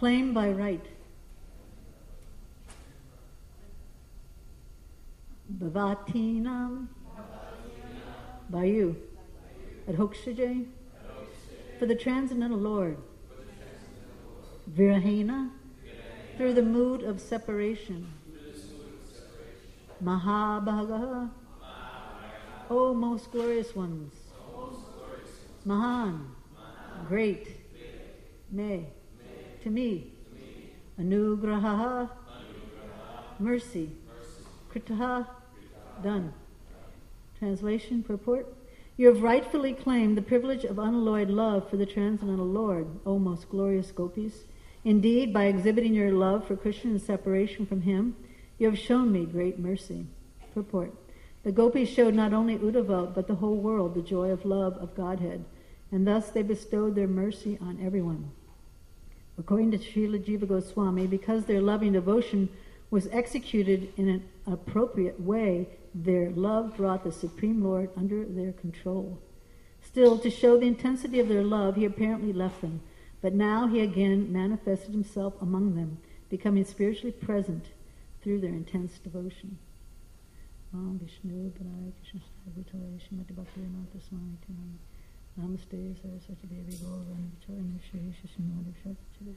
claim by right. Bhavatinam by you. Adhokshajay for the Transcendental Lord. Virahena through the mood of separation. Mahabhagaha, O most glorious ones. Mahan, great. Me, to me. Anugraha, mercy. Kritaha, done. Translation, purport. You have rightfully claimed the privilege of unalloyed love for the Transcendental Lord, O most glorious gopis. Indeed, by exhibiting your love for Krishna and separation from him, you have shown me great mercy. Purport. The gopis showed not only Uddhava, but the whole world the joy of love of Godhead, and thus they bestowed their mercy on everyone. According to Srila Jiva Goswami, because their loving devotion was executed in an appropriate way, their love brought the Supreme Lord under their control. Still, to show the intensity of their love, he apparently left them, but now he again manifested himself among them, becoming spiritually present through their intense devotion. Vishnu Padaya Krishna Bhutale Shrimati Bhaktivedanta Swami Tinam Namaste Saraswati Devi Gaurani Vicharini Shri Shishimadi Shakti.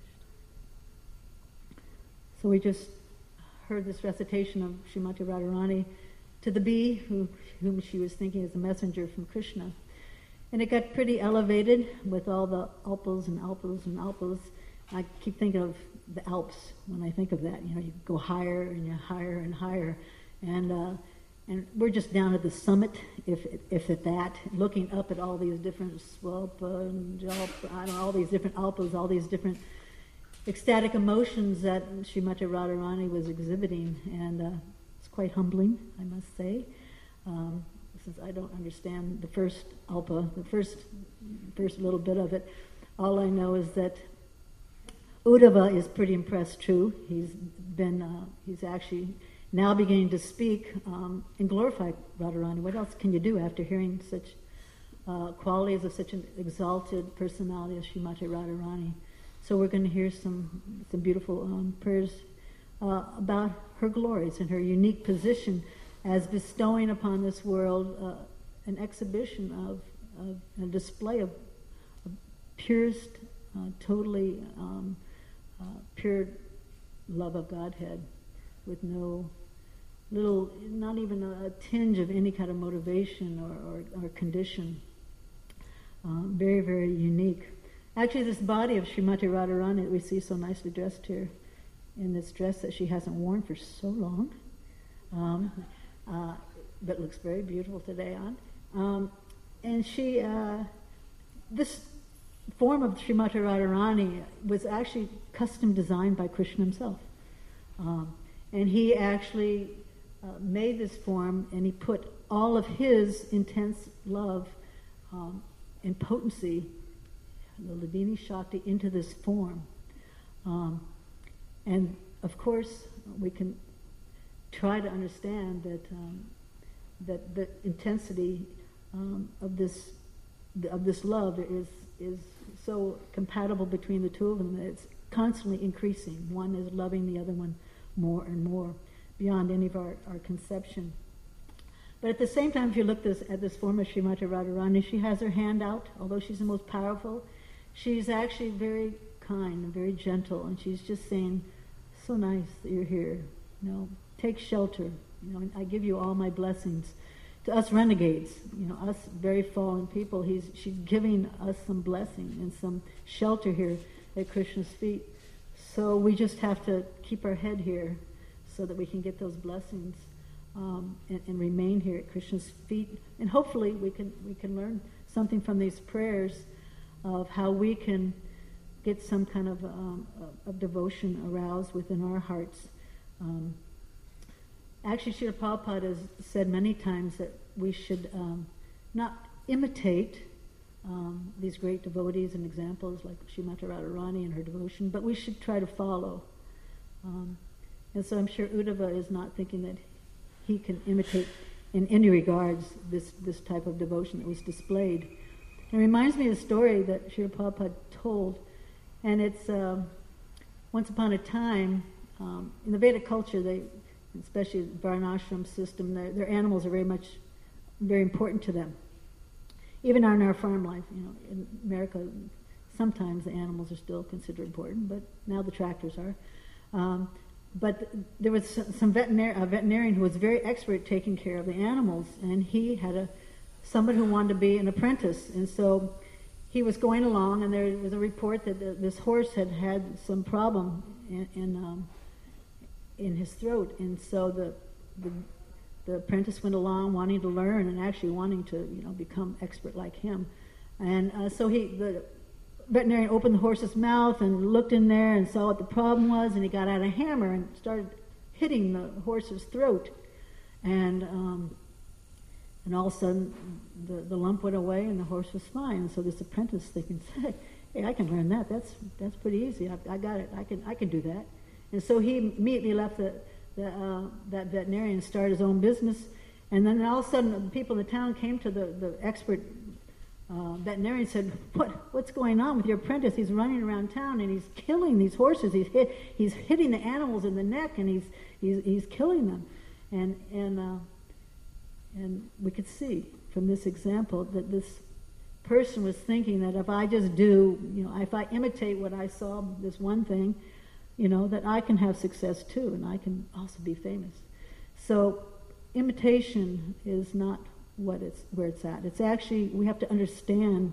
So we just heard this recitation of Srimati Radharani to the bee whom she was thinking as a messenger from Krishna. And it got pretty elevated with all the alpos and alpos and alpos. I keep thinking of the Alps when I think of that. You know, you go higher and you're higher and higher. And we're just down at the summit, if at that, looking up at all these different Swalpa and Jalpa, I don't know, all these different alpas, all these different ecstatic emotions that Srimati Radharani was exhibiting. And it's quite humbling, I must say. Since I don't understand the first alpa, the first little bit of it, all I know is that Uddhava is pretty impressed too. He's actually now beginning to speak and glorify Radharani. What else can you do after hearing such qualities of such an exalted personality as Srimati Radharani? So we're going to hear some beautiful prayers about her glories and her unique position as bestowing upon this world an exhibition of a display of purest, totally pure love of Godhead, with not even a tinge of any kind of motivation or condition. Very, very unique. Actually, this body of Srimati Radharani that we see so nicely dressed here, in this dress that she hasn't worn for so long, but looks very beautiful today on. And she, this form of Srimati Radharani was actually custom designed by Krishna himself. And he actually made this form, and he put all of his intense love and potency, the Hladini Shakti, into this form. And of course, we can try to understand that the intensity of this love is so compatible between the two of them that it's constantly increasing. One is loving the other one more and more, beyond any of our conception. But at the same time, if you look at this form of Srimati Radharani, she has her hand out. Although she's the most powerful, she's actually very kind and very gentle, and she's just saying, so nice that you're here. You know, take shelter. You know, I give you all my blessings. To us renegades, you know, us very fallen people, she's giving us some blessing and some shelter here at Krishna's feet. So we just have to keep our head here so that we can get those blessings and remain here at Krishna's feet. And hopefully we can learn something from these prayers of how we can get some kind of devotion aroused within our hearts. Actually, Srila Prabhupada has said many times that we should not imitate these great devotees and examples like Srimati Radharani and her devotion, but we should try to follow. And so I'm sure Uddhava is not thinking that he can imitate in any regards this type of devotion that was displayed. It reminds me of a story that Srila Prabhupada told, and it's once upon a time, in the Vedic culture, especially the Varnashram system, their animals are very important to them. Even in our farm life, in America, sometimes the animals are still considered important, but now the tractors are. But there was a veterinarian who was very expert at taking care of the animals, and he had somebody who wanted to be an apprentice, and so he was going along, and there was a report that this horse had some problem in his throat, and so the apprentice went along wanting to learn and actually wanting to become expert like him, and so the veterinarian opened the horse's mouth and looked in there and saw what the problem was, and he got out a hammer and started hitting the horse's throat, and all of a sudden the lump went away and the horse was fine. And so this apprentice thinking, hey, I can learn that. That's pretty easy. I got it. I can do that. And so he immediately left that veterinarian and started his own business. And then all of a sudden, the people in the town came to the expert veterinarian and said, "What's going on with your apprentice? He's running around town and he's killing these horses. He's hitting the animals in the neck and he's killing them." And we could see from this example that this person was thinking that if I just if I imitate what I saw, this one thing, that I can have success too, and I can also be famous. So imitation is not where it's at. It's actually, we have to understand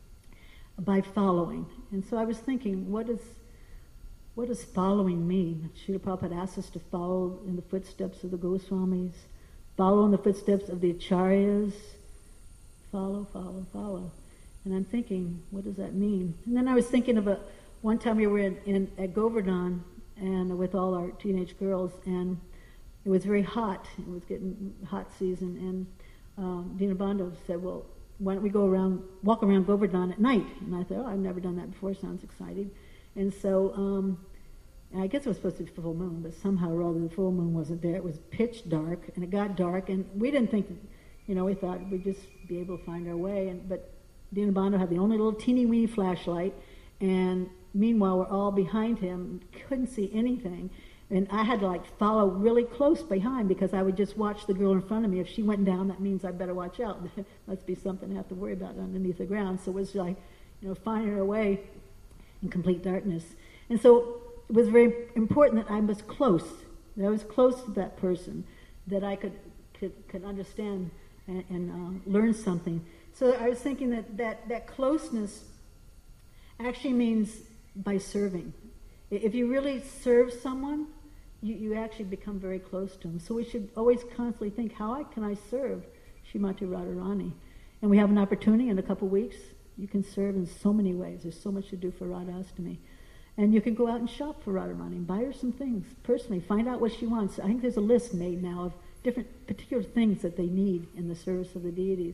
by following. And so I was thinking, what does following mean? Srila Prabhupada asked us to follow in the footsteps of the Goswamis, follow in the footsteps of the Acharyas, follow. And I'm thinking, what does that mean? And then I was thinking of one time we were at Govardhan and with all our teenage girls, and it was very hot. It was getting hot season, and Dinabandhu said, "Well, why don't we walk around Govardhan at night?" And I thought, I've never done that before. Sounds exciting. And so I guess it was supposed to be full moon, but somehow or other the full moon wasn't there. It was pitch dark, and it got dark, and we didn't think that, we thought we'd just be able to find our way. But Dinabandhu had the only little teeny-weeny flashlight, and meanwhile we're all behind him, couldn't see anything. And I had to follow really close behind because I would just watch the girl in front of me. If she went down, that means I better watch out. There must be something I have to worry about underneath the ground. So it was finding our way in complete darkness. And so it was very important that I was close. That I was close to that person, that I could understand and learn something. So I was thinking that closeness actually means by serving. If you really serve someone, you actually become very close to them. So we should always constantly think, how can I serve Srimati Radharani? And we have an opportunity in a couple of weeks. You can serve in so many ways. There's so much to do for Radhastami. And you can go out and shop for Radharani and buy her some things personally. Find out what she wants. I think there's a list made now of different particular things that they need in the service of the deities.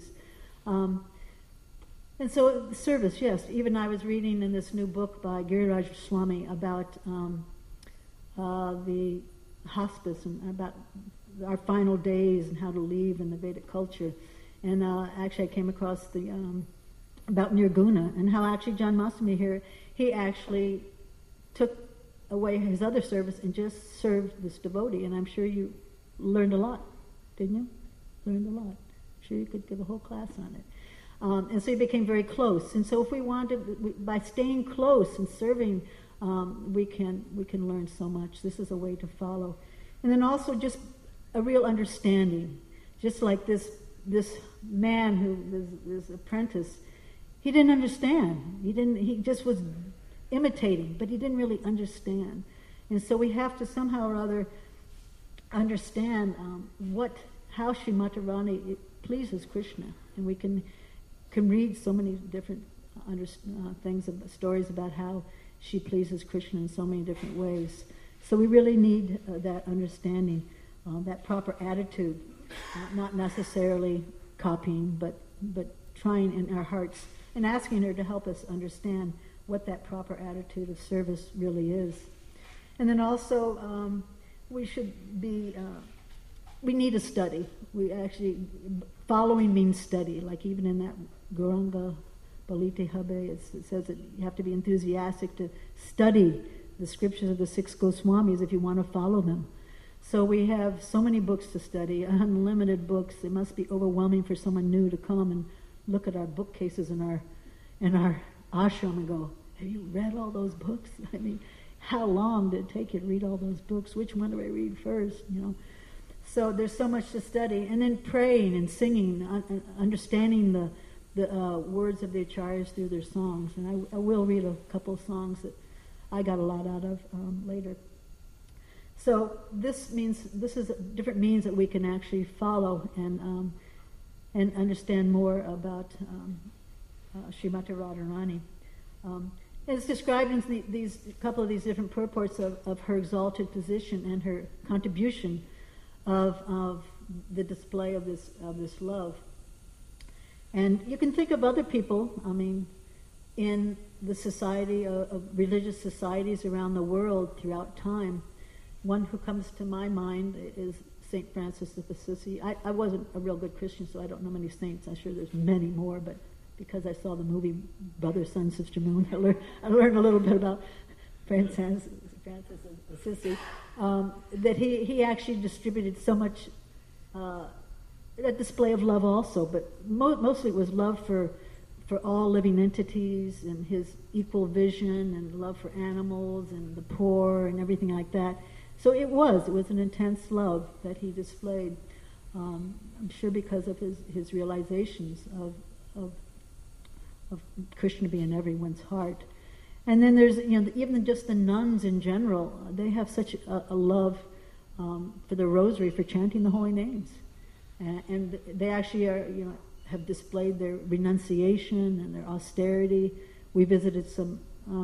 And so service, yes. Even I was reading in this new book by Giriraj Swami about the hospice and about our final days and how to leave in the Vedic culture. And actually I came across about Nirguna and how actually John Masami here, he actually took away his other service and just served this devotee. And I'm sure you learned a lot, didn't you? Learned a lot. I'm sure you could give a whole class on it. And so he became very close. And so if we wanted, by staying close and serving, we can learn so much. This is a way to follow. And then also just a real understanding. Just like this man who was this apprentice, he didn't understand. He just was imitating, but he didn't really understand. And so we have to somehow or other understand how Srimati Radharani pleases Krishna. And we can read so many different stories about how she pleases Krishna in so many different ways. So we really need that understanding, that proper attitude, not necessarily copying, but trying in our hearts and asking her to help us understand what that proper attitude of service really is. And then also we need to study. We actually, following means study, like even in that Gauranga Balite Habe, it says that you have to be enthusiastic to study the scriptures of the 6 Goswamis if you want to follow them. So we have so many books to study, unlimited books. It must be overwhelming for someone new to come and look at our bookcases in our ashram and go, have you read all those books? I mean, how long did it take you to read all those books? Which one do I read first? So there's so much to study. And then praying and singing, understanding the words of the acharyas through their songs. And I will read a couple of songs that I got a lot out of later. So this is different means that we can actually follow and understand more about Srimati Radharani. It's described in these couple of these different purports of her exalted position and her contribution of the display of this love. And you can think of other people, in the society of religious societies around the world throughout time. One who comes to my mind is St. Francis of Assisi. I wasn't a real good Christian, so I don't know many saints. I'm sure there's many more, but because I saw the movie Brother, Sun, Sister Moon, I learned a little bit about Francis of Assisi, that he actually distributed so much a display of love also, but mostly it was love for all living entities and his equal vision and love for animals and the poor and everything like that. So it was an intense love that he displayed. I'm sure because of his realizations of Krishna being in everyone's heart. And then there's, even just the nuns in general, they have such a love for the rosary, for chanting the holy names. And they actually have displayed their renunciation and their austerity. We visited some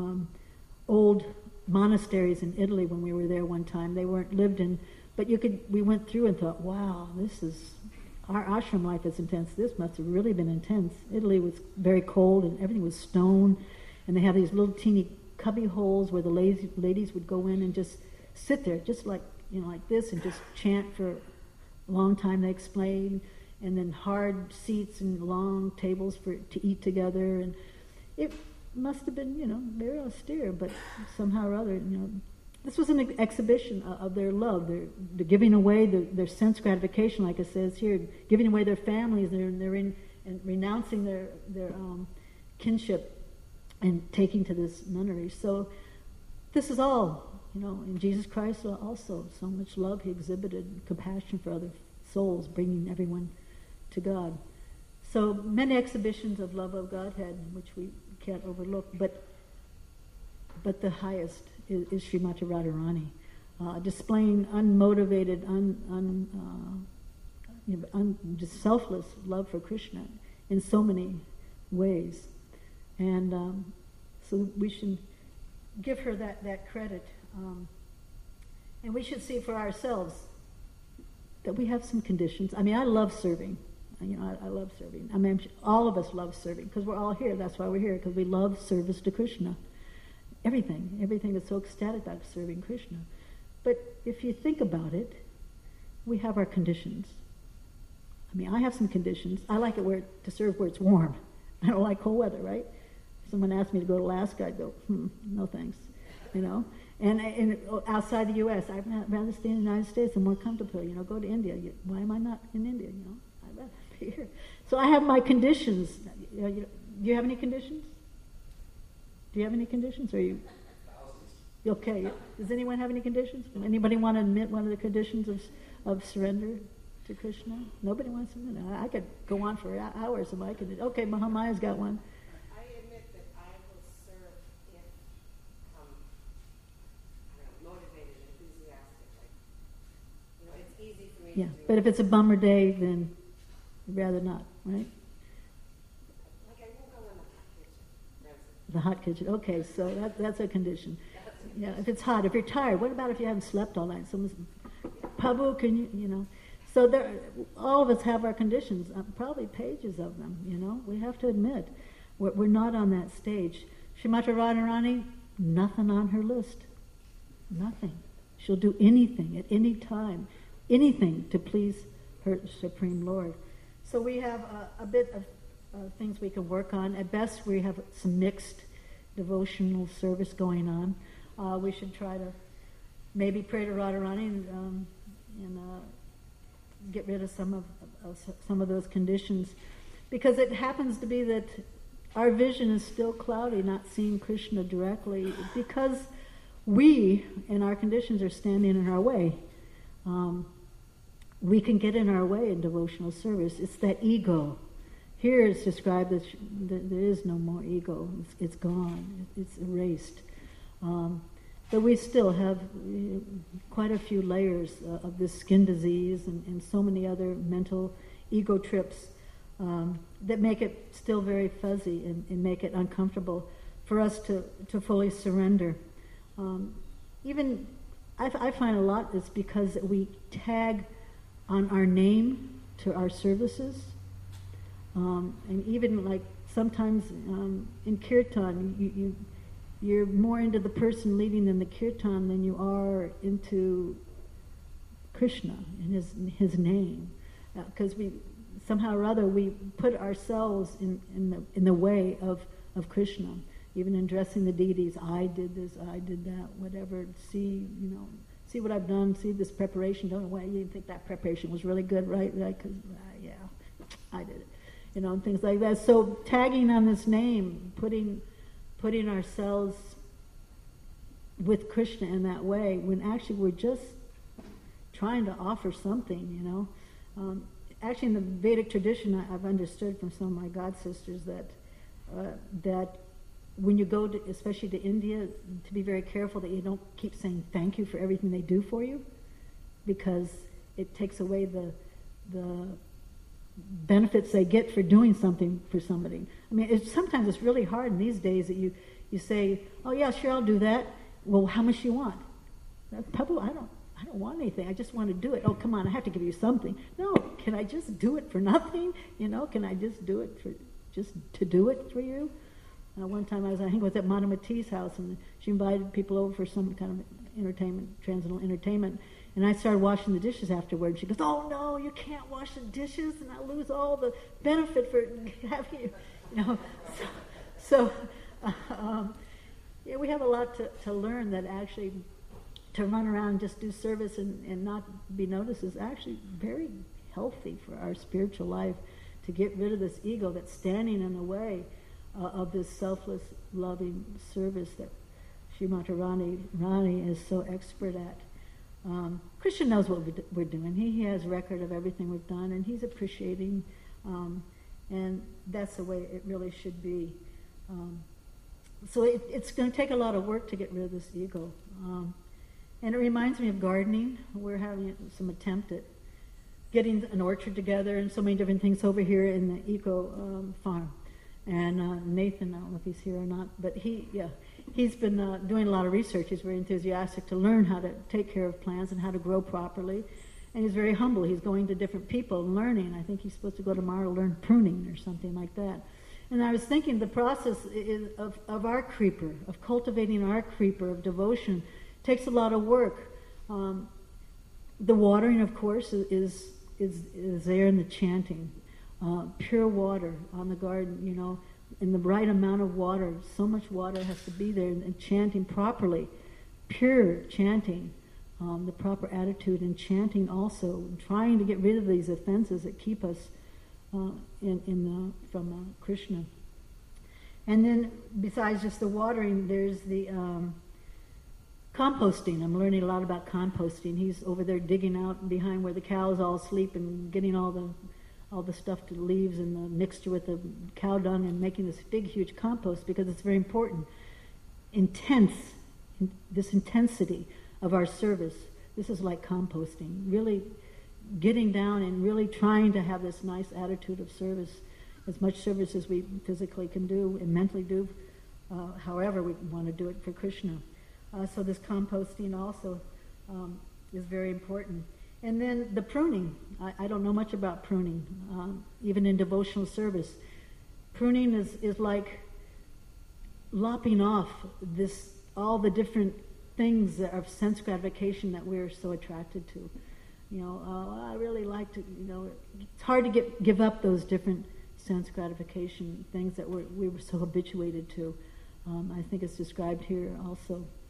old monasteries in Italy when we were there one time. They weren't lived in, but we went through and thought, wow, our ashram life is intense. This must have really been intense. Italy was very cold and everything was stone, and they have these little teeny cubby holes where the ladies would go in and just sit there, just like this, and just chant for a long time. They explain, and then hard seats and long tables to eat together, and it must have been, very austere, but somehow or other, this was an exhibition of their love. They're giving away their sense gratification, like it says here, giving away their families. They're renouncing their kinship and taking to this nunnery. So this is all, in Jesus Christ also, so much love he exhibited, compassion for other souls, bringing everyone to God. So many exhibitions of love of Godhead, which we can't overlook, but the highest is Srimati Radharani, displaying unmotivated, just selfless love for Krishna in so many ways, and so we should give her that credit, and we should see for ourselves that we have some conditions. I love serving. I love serving. All of us love serving because we're all here. That's why we're here, because we love service to Krishna. Everything is so ecstatic about serving Krishna. But if you think about it, we have our conditions. I have some conditions. I like it to serve where it's warm. I don't like cold weather, right? If someone asked me to go to Alaska, I'd go, no thanks, And outside the U.S., I'd rather stay in the United States and more comfortable. Go to India. Why am I not in India? I'd rather be here. So I have my conditions. Do you have any conditions? Do you have any conditions? Or are you okay? Does anyone have any conditions? Anybody want to admit one of the conditions of surrender to Krishna? Nobody wants to admit it. I could go on for hours of my conditions. Okay, Mahamaya's got one. I admit that I will serve if motivated, enthusiastic. It's easy for me to do. But if it's a bummer day, then you'd rather not, right? The hot kitchen. Okay, so that's a condition. Yeah, if it's hot, if you're tired, what about if you haven't slept all night? Someone's, Prabhu, can you, So all of us have our conditions, probably pages of them, We have to admit, we're not on that stage. Srimati Radharani, nothing on her list. Nothing. She'll do anything at any time, anything to please her Supreme Lord. So we have a bit of things we can work on. At best, we have some mixed devotional service going on. we should try to maybe pray to Radharani and get rid of some of those conditions, because it happens to be that our vision is still cloudy, not seeing Krishna directly, because we and our conditions are standing in our way. We can get in our way in devotional service. It's that ego. Here it's described that there is no more ego. It's gone. It's erased. But we still have quite a few layers of this skin disease and so many other mental ego trips that make it still very fuzzy and make it uncomfortable for us to fully surrender. Even I find a lot it's because we tag on our name to our services. And even like sometimes in kirtan, you're more into the person leading in the kirtan than you are into Krishna and his name, because we somehow or other we put ourselves in the way of Krishna. Even in dressing the deities, I did this, I did that, whatever. See what I've done. See this preparation. Don't know why you didn't think that preparation was really good, right? Because yeah, I did it. And things like that. So tagging on this name, putting ourselves with Krishna in that way, when actually we're just trying to offer something, Actually, in the Vedic tradition, I've understood from some of my god sisters that when you go, especially to India, to be very careful that you don't keep saying thank you for everything they do for you, because it takes away the benefits they get for doing something for somebody. I mean, sometimes it's really hard in these days that you say, oh yeah, sure, I'll do that. Well, how much do you want? Prabhu, I don't want anything. I just want to do it. Oh, come on, I have to give you something. No, can I just do it for nothing? Can I just do it to do it for you? One time I think it was at Madhumati's house, and she invited people over for some kind of entertainment, transcendental entertainment, and I started washing the dishes afterward. She goes, oh no, you can't wash the dishes, and I'll lose all the benefit for having you. Yeah, we have a lot to learn, that actually to run around and just do service and not be noticed is actually very healthy for our spiritual life, to get rid of this ego that's standing in the way of this selfless, loving service that Srimati Rani is so expert at. Krishna knows what we're doing. He has record of everything we've done, and he's appreciating, and that's the way it really should be. So it's going to take a lot of work to get rid of this ego. And it reminds me of gardening. We're having some attempt at getting an orchard together and so many different things over here in the eco farm. And Nathan, I don't know if he's here or not, but he's been doing a lot of research. He's very enthusiastic to learn how to take care of plants and how to grow properly. And he's very humble. He's going to different people and learning. I think he's supposed to go tomorrow to learn pruning or something like that. And I was thinking the process of our creeper, of cultivating our creeper of devotion, takes a lot of work. The watering, of course, is there in the chanting. Pure water on the garden, in the right amount of water. So much water has to be there, and chanting properly. Pure chanting, the proper attitude in chanting also, trying to get rid of these offenses that keep us from Krishna. And then, besides just the watering, there's the composting. I'm learning a lot about composting. He's over there digging out behind where the cows all sleep and getting all the stuff to the leaves and the mixture with the cow dung and making this big, huge compost, because it's very important. This intensity of our service. This is like composting. Really getting down and really trying to have this nice attitude of service, as much service as we physically can do and mentally do, however we want to do it for Krishna. So this composting also is very important. And then the pruning. I don't know much about pruning, even in devotional service. Pruning is like lopping off all the different things of sense gratification that we're so attracted to. I really like to, it's hard to give up those different sense gratification things that we were so habituated to. I think it's described here also.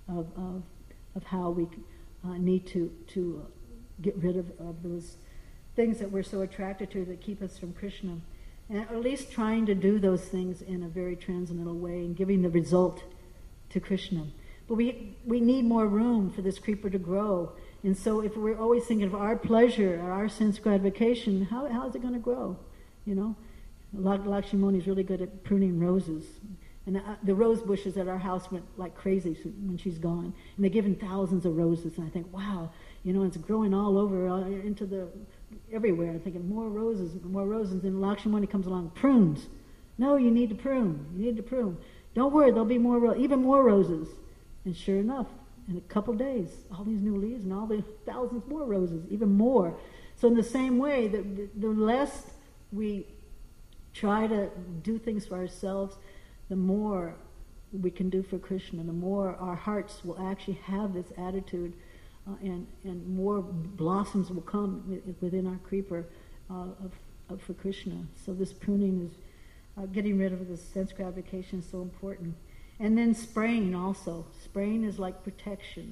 of how we need to get rid of those things that we're so attracted to that keep us from Krishna. And at least trying to do those things in a very transcendental way and giving the result to Krishna. But we need more room for this creeper to grow. And so if we're always thinking of our pleasure or our sense gratification, how is it going to grow? You know? Lakshmi Muni is really good at pruning roses. And the rose bushes at our house went like crazy when she's gone. And they've given thousands of roses. And I think, wow, you know, it's growing all over, everywhere. I'm thinking, more roses, more roses. And Lakshmi Muni comes along, prunes. No, you need to prune. You need to prune. Don't worry, there'll be more, even more roses. And sure enough, in a couple days, all these new leaves and all the thousands more roses, even more. So in the same way, the less we try to do things for ourselves, the more we can do for Krishna, the more our hearts will actually have this attitude, and more blossoms will come within our creeper for Krishna. So this pruning is getting rid of this sense gratification is so important. And then spraying also. Spraying is like protection.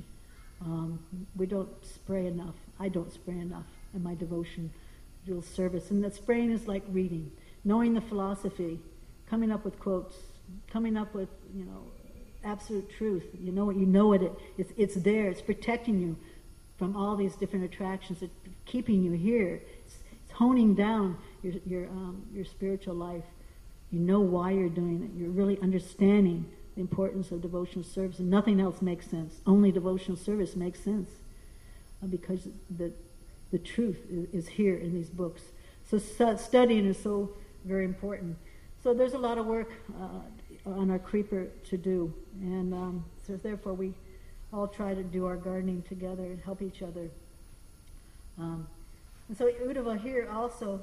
We don't spray enough. I don't spray enough in my devotion, dual service. And the spraying is like reading, knowing the philosophy, coming up with quotes, coming up with, absolute truth. You know it's there. It's protecting you from all these different attractions. It's keeping you here. It's honing down your spiritual life. You know why you're doing it. You're really understanding the importance of devotional service, and nothing else makes sense. Only devotional service makes sense, because the truth is here in these books. So studying is so very important. So there's a lot of work on our creeper to do, and so therefore we all try to do our gardening together and help each other. And so Uddhava here also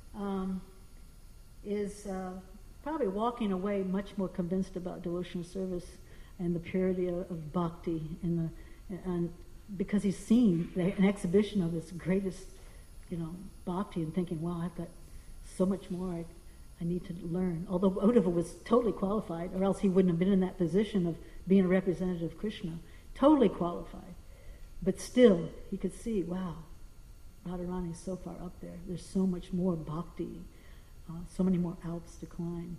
is probably walking away much more convinced about devotional service and the purity of bhakti, and because he's seen an exhibition of this greatest, bhakti, and thinking, wow, I've got so much more I need to learn. Although Uddhava was totally qualified, or else he wouldn't have been in that position of being a representative of Krishna. Totally qualified. But still, he could see, wow, Radharani is so far up there. There's so much more bhakti, so many more Alps to climb.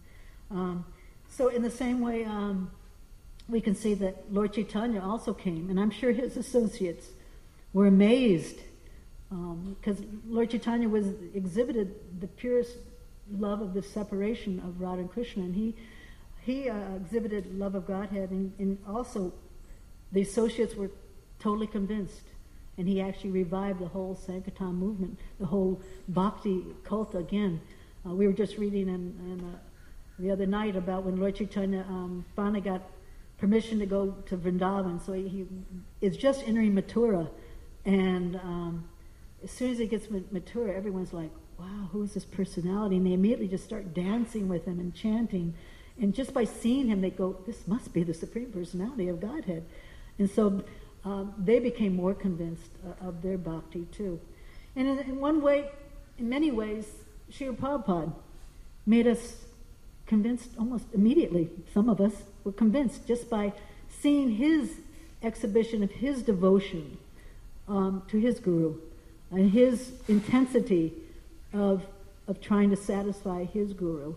So in the same way, we can see that Lord Chaitanya also came, and I'm sure his associates were amazed, because Lord Chaitanya exhibited the purest love of the separation of Radha and Krishna, and he exhibited love of Godhead, and also the associates were totally convinced, and he actually revived the whole Sankirtan movement, the whole bhakti cult again. We were just reading the other night about when Lord Chaitanya finally got permission to go to Vrindavan, so he is just entering Mathura, and as soon as he gets Mathura, everyone's like, wow, who is this personality? And they immediately just start dancing with him and chanting. And just by seeing him, they go, this must be the Supreme Personality of Godhead. And so they became more convinced of their bhakti too. And in many ways, Srila Prabhupada made us convinced almost immediately. Some of us were convinced just by seeing his exhibition of his devotion to his guru and his intensity of trying to satisfy his guru.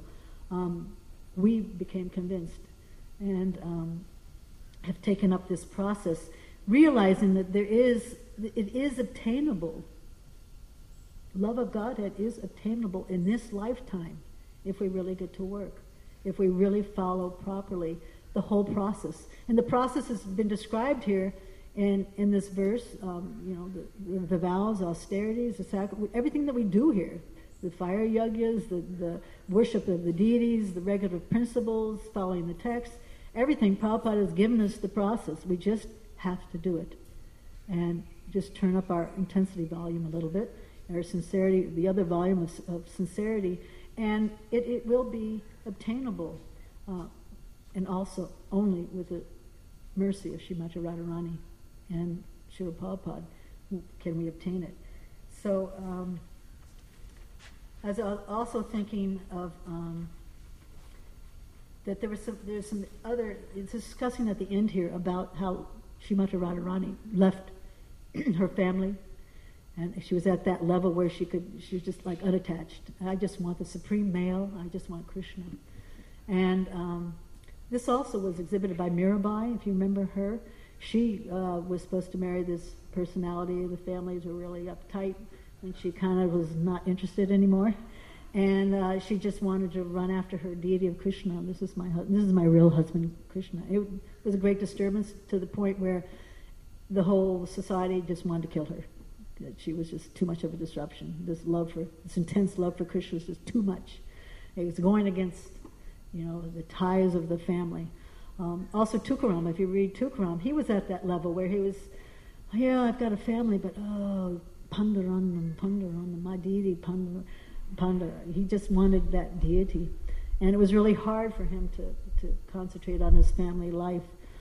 We became convinced and have taken up this process, realizing that it is obtainable. Love of Godhead is obtainable in this lifetime if we really get to work, if we really follow properly the whole process. And the process has been described here in this verse, the vows, austerities, the sacrifice, everything that we do here, the fire yajnas, the worship of the deities, the regular principles, following the text, everything. Prabhupada has given us the process. We just have to do it. And just turn up our intensity volume a little bit, our sincerity, the other volume of sincerity, and it will be obtainable, and also only with the mercy of Srimati Radharani and Srila Prabhupada can we obtain it. So I was also thinking of that there's some other, it's discussing at the end here about how Srimati Radharani left her family, and she was at that level where she was just like unattached. I just want the supreme male. I just want Krishna. And this also was exhibited by Mirabai, if you remember her. She was supposed to marry this personality. The families were really uptight, and she kind of was not interested anymore. And she just wanted to run after her deity of Krishna. This is my real husband, Krishna. It was a great disturbance to the point where the whole society just wanted to kill her. That she was just too much of a disruption. This intense love for Krishna was just too much. It was going against, the ties of the family. Also Tukaram, if you read Tukaram, he was at that level where he was, I've got a family, but Pandaranam, my deity, Pandara. He just wanted that deity. And it was really hard for him to concentrate on his family life.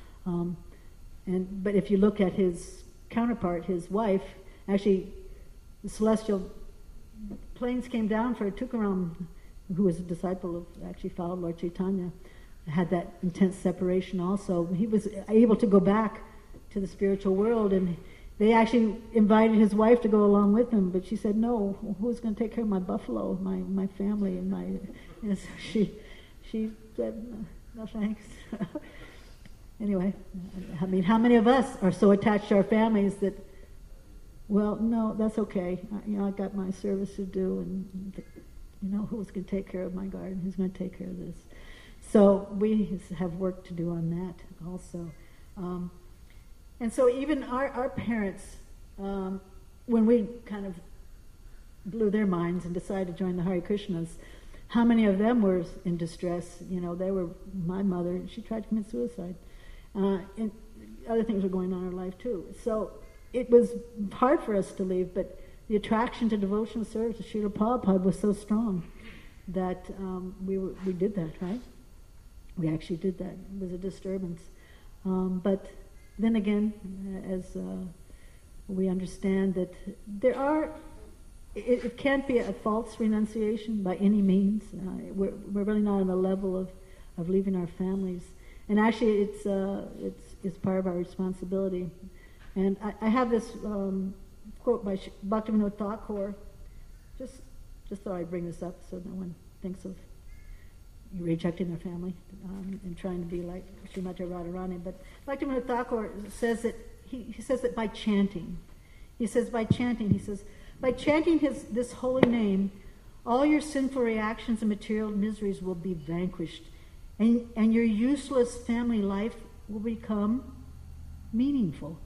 But if you look at his counterpart, his wife, actually the celestial planes came down for Tukaram, who was a disciple of, actually followed Lord Chaitanya, had that intense separation also. He was able to go back to the spiritual world, and they actually invited his wife to go along with him, but she said, no, who's going to take care of my buffalo, my family, and so she said, no thanks. Anyway, I mean, how many of us are so attached to our families that, well, no, that's okay. I got my service to do, and who's going to take care of my garden? Who's going to take care of this? So we have work to do on that also. And so even our parents, when we kind of blew their minds and decided to join the Hare Krishnas, how many of them were in distress? They were, my mother, she tried to commit suicide. And other things were going on in her life too. So it was hard for us to leave, but the attraction to devotional service to Srila Prabhupada was so strong that we did that, right? We actually did that. It was a disturbance. But then again, as we understand that it can't be a false renunciation by any means. We're really not on the level of leaving our families. And actually, it's part of our responsibility. And I have this quote by Bhaktivinoda Thakur. Just thought I'd bring this up so no one thinks of rejecting their family and trying to be like Srimati Radharani. But Bhaktivinoda Thakur says that he says that by chanting, by chanting this holy name, all your sinful reactions and material miseries will be vanquished, and your useless family life will become meaningful.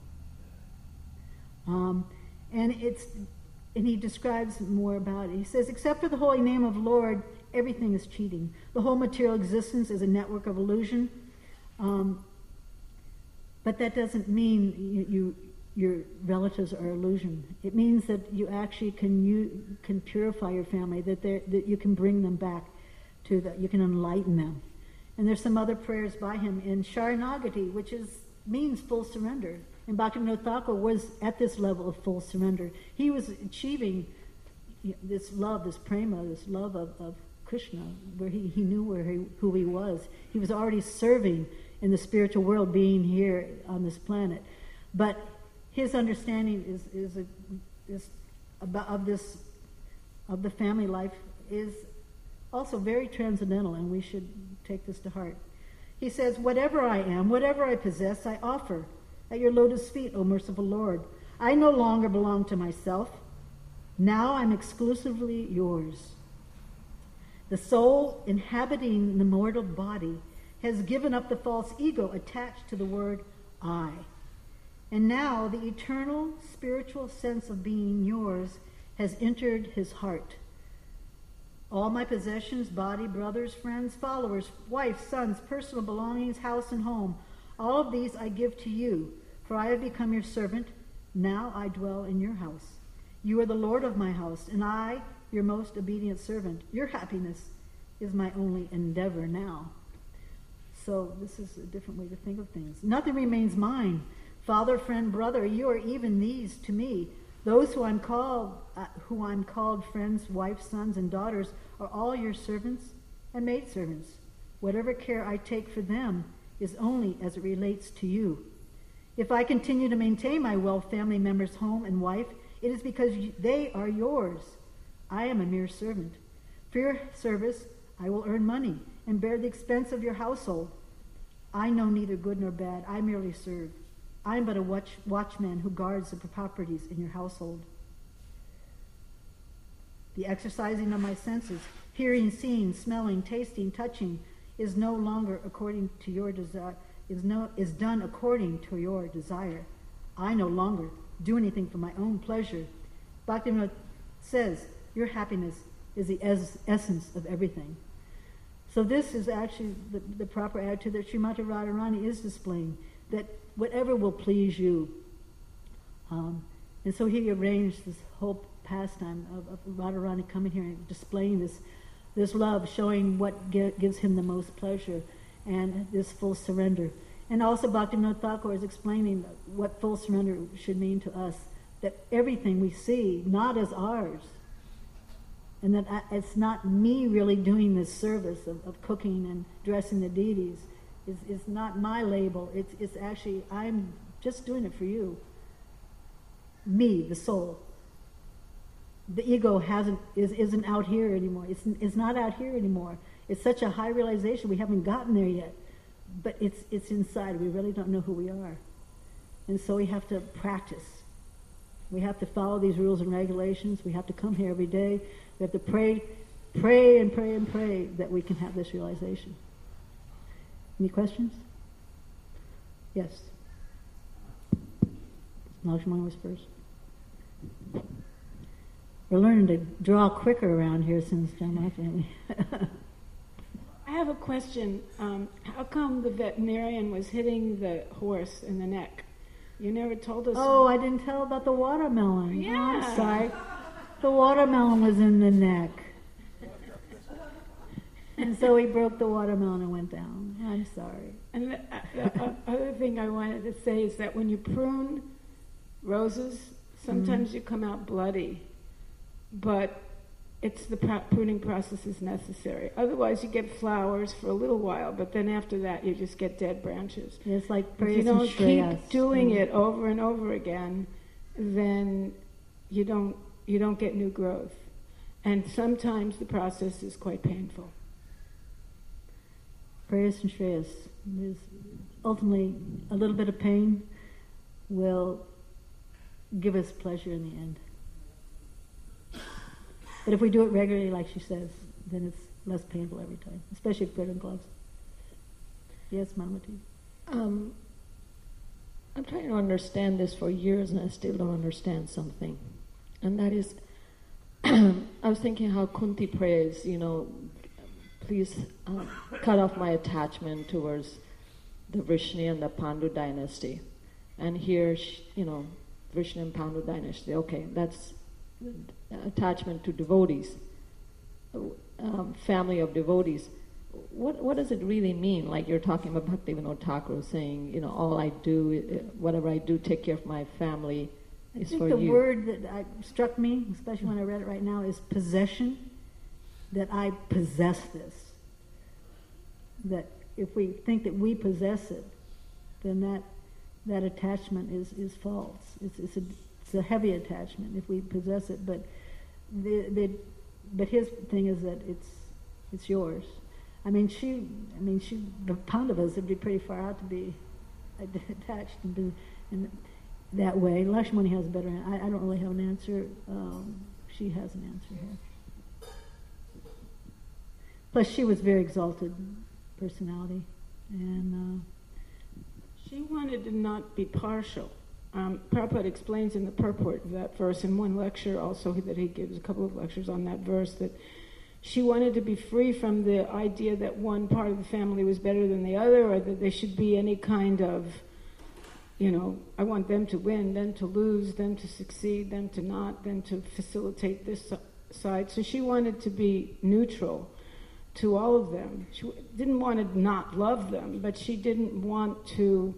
And he describes more about it. He says, except for the holy name of Lord, everything is cheating. The whole material existence is a network of illusion. But that doesn't mean your relatives are illusion. It means that you actually can purify your family, that you can bring them back to that, you can enlighten them. And there's some other prayers by him in Sharanagati, which means full surrender. And Bhaktivinoda Thakur was at this level of full surrender. He was achieving this love, this prema, this love of Krishna, where he knew who he was. He was already serving in the spiritual world, being here on this planet. But his understanding of the family life is also very transcendental, and we should take this to heart. He says, whatever I am, whatever I possess, I offer at your lotus feet, O merciful Lord. I no longer belong to myself. Now I'm exclusively yours. The soul inhabiting the mortal body has given up the false ego attached to the word I. And now the eternal spiritual sense of being yours has entered his heart. All my possessions, body, brothers, friends, followers, wife, sons, personal belongings, house and home, all of these I give to you, for I have become your servant. Now I dwell in your house. You are the Lord of my house, and I, your most obedient servant. Your happiness is my only endeavor now. So this is a different way to think of things. Nothing remains mine. Father, friend, brother, you are even these to me. Those who I'm called friends, wives, sons, and daughters are all your servants and maidservants. Whatever care I take for them is only as it relates to you. If I continue to maintain my well family member's home and wife, it is because they are yours. I am a mere servant. For your service, I will earn money and bear the expense of your household. I know neither good nor bad. I merely serve. I am but a watchman who guards the properties in your household. The exercising of my senses, hearing, seeing, smelling, tasting, touching, is no longer according to your desire. Is done according to your desire. I no longer do anything for my own pleasure. Bhaktivinoda says, your happiness is the essence of everything. So this is actually the proper attitude that Srimati Radharani is displaying, that whatever will please you. And so he arranged this whole pastime of Radharani coming here and displaying this love, showing what gives him the most pleasure, and this full surrender. And also Bhaktivinoda Thakur is explaining what full surrender should mean to us, that everything we see, not as ours, and that it's not me really doing this service of cooking and dressing the deities. It's not my label. It's actually, I'm just doing it for you. Me, the soul. The ego isn't out here anymore. It's not out here anymore. It's such a high realization. We haven't gotten there yet. But it's inside. We really don't know who we are. And so we have to practice. We have to follow these rules and regulations. We have to come here every day. We have to pray and pray and pray that we can have this realization. Any questions? Yes. Lakshmana was first. We're learning to draw quicker around here since my family. I have a question. How come the veterinarian was hitting the horse in the neck? You never told us. Oh, I didn't tell about the watermelon. Yeah. Oh, I'm sorry. The watermelon was in the neck. And so he broke the watermelon and went down. I'm sorry. And the other thing I wanted to say is that when you prune roses, sometimes you come out bloody. But it's the pruning process is necessary. Otherwise, you get flowers for a little while, but then after that, you just get dead branches. It's like if you don't keep doing it over and over again, then you don't get new growth. And sometimes the process is quite painful. Prayas and Shreyas. There's ultimately a little bit of pain will give us pleasure in the end. But if we do it regularly, like she says, then it's less painful every time, especially if we put on gloves. Yes, Mamati? I'm trying to understand this for years, and I still don't understand something. And that is, I was thinking how Kunti prays, please cut off my attachment towards the Vrishni and the Pandu dynasty. And here, Vrishni and Pandu dynasty, okay, that's attachment to devotees, family of devotees. What does it really mean? Like you're talking about Bhaktivinoda Thakur saying, all I do, whatever I do, take care of my family is for you. I think the word that struck me, especially when I read it right now, is possession. That I possess this. That if we think that we possess it, then that attachment is false. It's a heavy attachment if we possess it. But but his thing is that it's yours. The Pandavas would be pretty far out to be attached in that way. Lakshmani has a better answer. I don't really have an answer. She has an answer here. Plus, she was very exalted personality, and she wanted to not be partial. Prabhupada explains in the purport of that verse in one lecture also that he gives a couple of lectures on that verse that she wanted to be free from the idea that one part of the family was better than the other, or that there should be any kind of, I want them to win, them to lose, them to succeed, them to not, them to facilitate this side. So she wanted to be neutral to all of them. She didn't want to not love them, but she didn't want to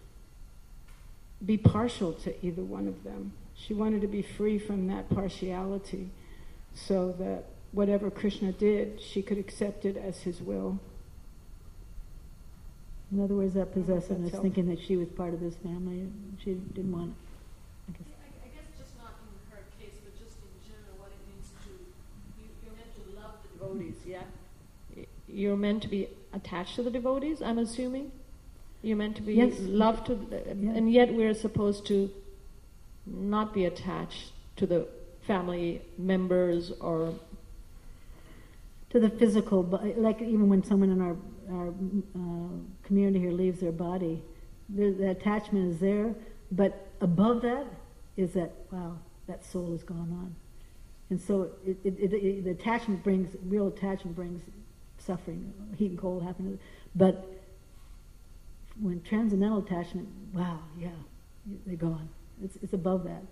be partial to either one of them. She wanted to be free from that partiality so that whatever Krishna did, she could accept it as his will. In other words, that possessiveness, That's thinking that she was part of this family, and she didn't want it. I guess. I guess just not in her case, but just in general, what it means to, you're meant to love the devotees, yeah? You're meant to be attached to the devotees, I'm assuming? You're meant to be Yes. loved to, Yeah. and yet we're supposed to not be attached to the family members or... To the physical, like even when someone in our community here leaves their body, the attachment is there, but above that is that, wow, that soul has gone on. And so the attachment real attachment brings suffering, heat and cold happen. But when transcendental attachment, wow, yeah, they're gone. It's above that.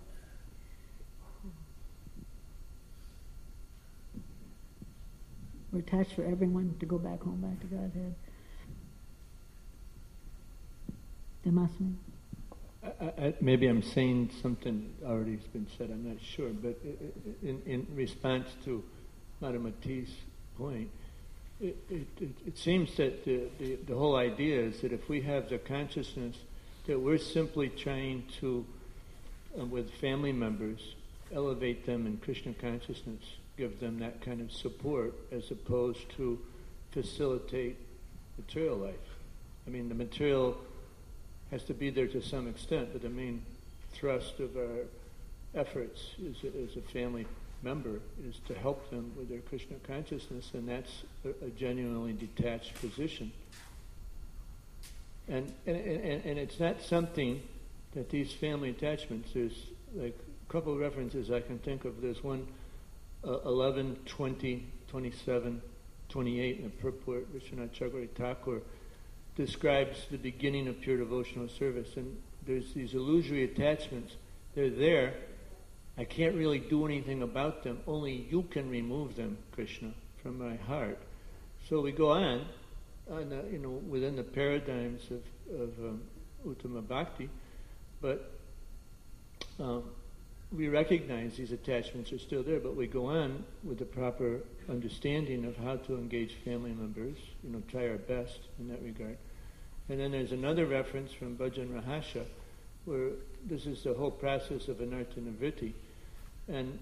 We're attached for everyone to go back home, back to Godhead. Demasmi. Maybe I'm saying something already has been said, I'm not sure, but in response to Madhamati's point, it seems that the whole idea is that if we have the consciousness that we're simply trying to, with family members, elevate them in Krishna consciousness, give them that kind of support as opposed to facilitate material life. I mean, the material has to be there to some extent, but the main thrust of our efforts as a family member is to help them with their Krishna consciousness, and that's a genuinely detached position. And it's not something that these family attachments, there's like a couple of references I can think of. There's one 11, 20, 27, 28 in the purport. Vishwanath Chakravarti Thakur describes the beginning of pure devotional service, and there's these illusory attachments. They're there. I can't really do anything about them. Only you can remove them, Krishna, from my heart. So we go on within the paradigms of Uttama Bhakti, but we recognize these attachments are still there, but we go on with the proper understanding of how to engage family members, try our best in that regard. And then there's another reference from Bhajan Rahasya, where this is the whole process of anartha nivritti. And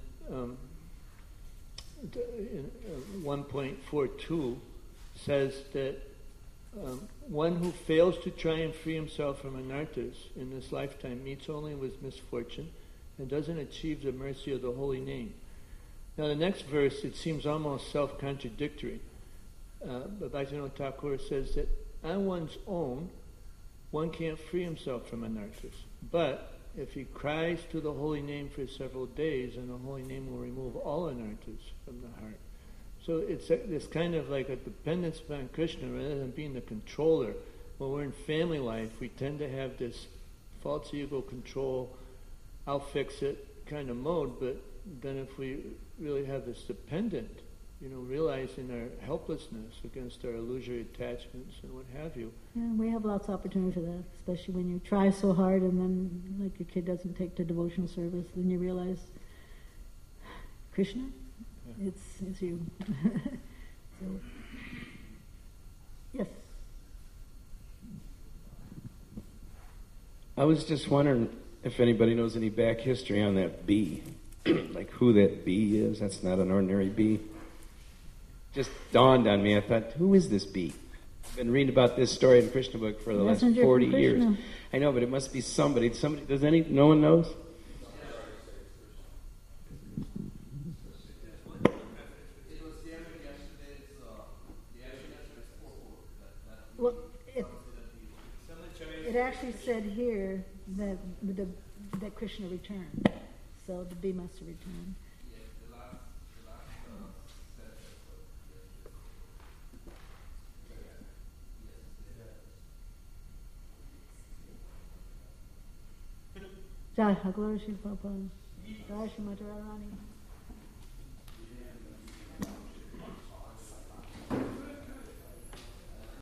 in 1.42 says that one who fails to try and free himself from anarthas in this lifetime meets only with misfortune and doesn't achieve the mercy of the holy name. Now the next verse, it seems almost self-contradictory. But Bhaktivinoda Thakur says that on one's own, one can't free himself from anarthas. But if he cries to the holy name for several days, then the holy name will remove all anarthas from the heart. So it's kind of like a dependence upon Krishna rather than being the controller. When we're in family life, we tend to have this false ego control, I'll fix it kind of mode, but then if we really have this dependent, realizing our helplessness against our illusory attachments and what have you. Yeah, we have lots of opportunity for that, especially when you try so hard and then, like, your kid doesn't take to devotional service, then you realize, Krishna, it's you. So, yes. I was just wondering if anybody knows any back history on that bee, like who that bee is. That's not an ordinary bee. Just dawned on me. I thought, who is this bee? I've been reading about this story in Krishna book for the last 40 years. I know, but it must be somebody. No one knows? Well, it actually said here that that Krishna returned, so the bee must have returned. Jai Haglar Shri Papa, Jai Shri Mata Radharani.